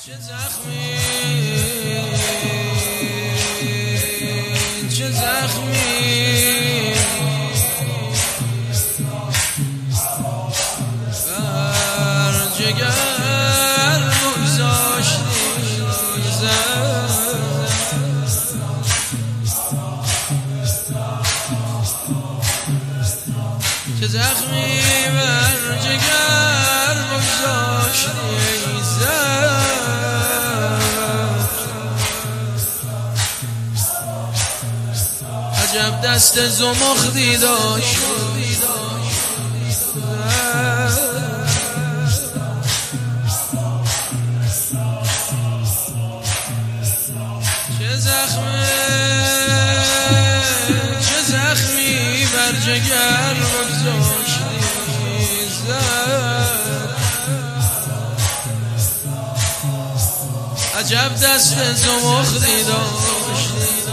چه زخمی چه زخمی بر جگر بگذاشتی چه زخمی بر جگر بگذاشتی عجب دست زمختی داشت چه زخمی بر جگر بگذاشتی عجب دست زمختی داشت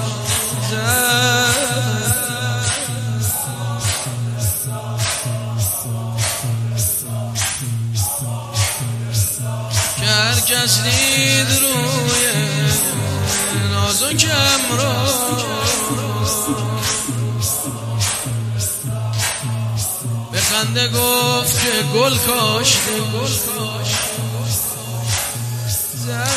که هر کس دید روی نازکم را به خنده گفت که گل کاشته